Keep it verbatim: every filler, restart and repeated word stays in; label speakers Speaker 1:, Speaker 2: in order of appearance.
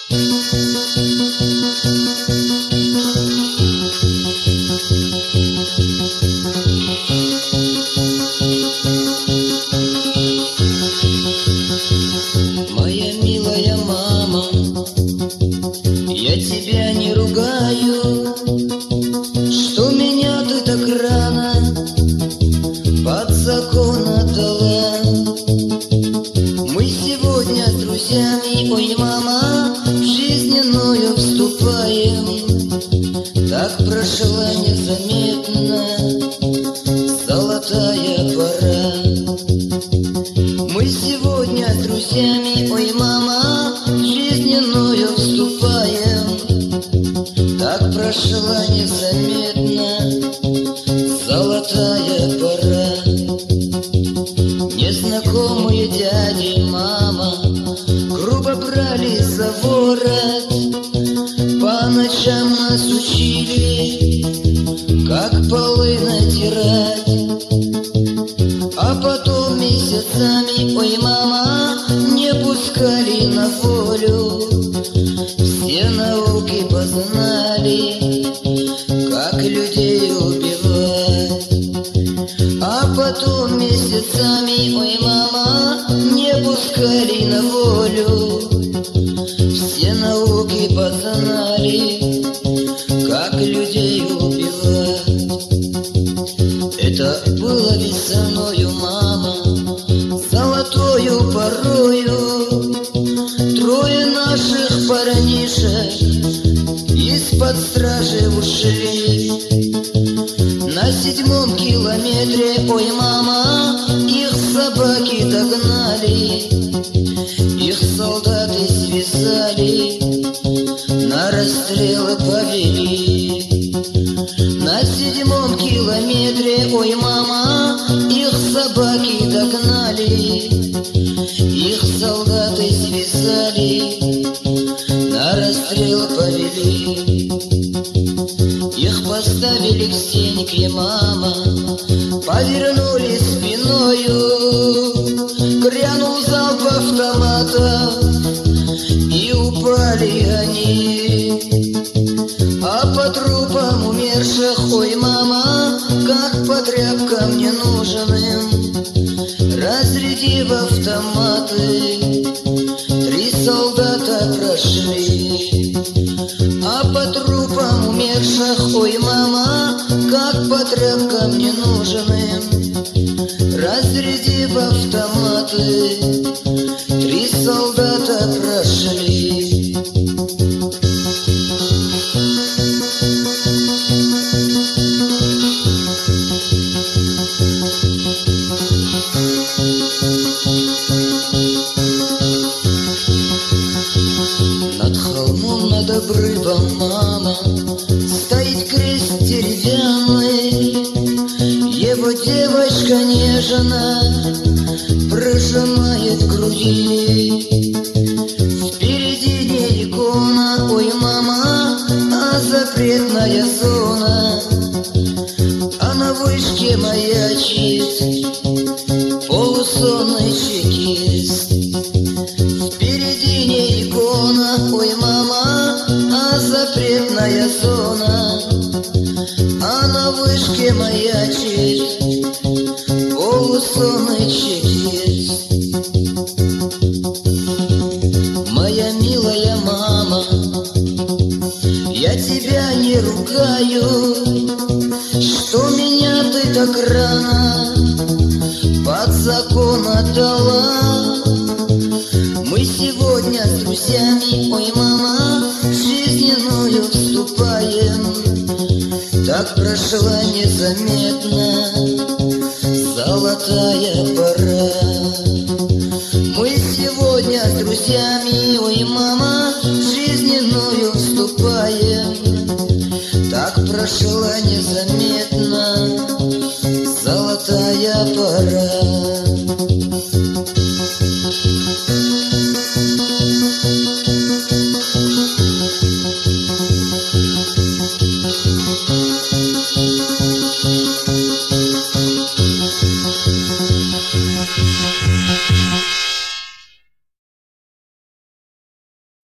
Speaker 1: Моя милая мама, я тебя не ругаю, что меня ты так рано под закон отдала. Мы сегодня с друзьями, ой, мама, в жизненную вступаем. Так прошла незаметно золотая пора. Мы сегодня с друзьями, ой, мама, в жизненную вступаем. Так прошла незаметно золотая пора. Незнакомые дяди, мама, грубо брали за ворот, по ночам нас учили, как полы натирать. А потом месяцами, ой, мама, не пускали на волю. Все науки познали, как людей убивать. А потом месяцами, ой, мама, не пускали на волю. Все науки познали, как людей убивать. Это было весною, мама, золотою порою. Трое наших парнишек из-под стражи ушли. На седьмом километре, ой, мама, их собаки догнали. Их солдаты связали, на расстрелы повели. На седьмом километре, ой, мама, их собаки догнали. Их солдаты связали, на расстрел повели. Их поставили к стенке, мама, повернули спиною. Грянул залп автомата, и упали они. А по трупам умерших, ой, мама, как по тряпкам ненужным, разрядив автоматы, три солдата прошли. А по трупам умерших, ой, мама, как по тряпкам ненужным, разрядив автоматы, три солдата прошли. Над холмом, над обрывом, мама, стоит крест деревянный. Его девочка нежно прижимает к груди. Впереди не икона, ой, мама, а запретная зона. А на вышке маячит полусонный чекист. Впереди не икона, ой, мама, а запретная зона. А на вышке маячит полусонный чекист. Моя милая мама, я тебя не ругаю, что меня ты так рано под закон отдала. Мы сегодня с друзьями, ой, мама, в жизненную вступаем. Так прошла незаметно золотая пора. Мы сегодня с друзьями, ой, мама, в жизненную вступаем. Так прошла незаметно